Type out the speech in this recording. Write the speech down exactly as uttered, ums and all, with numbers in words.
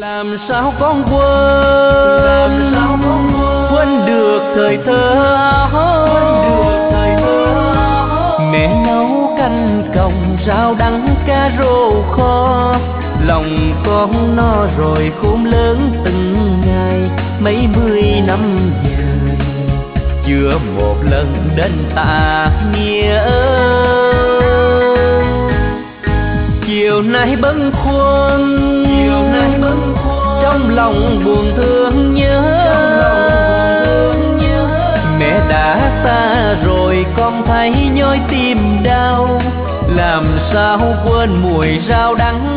Làm sao con quên, làm sao con quên, quên được thời thơ quên được thời thơ mẹ nấu canh còng rau đắng cá rô kho, lòng con no rồi khôn lớn từng ngày mấy mươi năm dài, chưa một lần đến tạ nghĩa ơn. Chiều nay bâng khuâng, chiều nay bâng khuâng, trong lòng buồn thương nhớ, mẹ đã xa rồi con thấy nhói tim đau, làm sao quên mùi rau đắng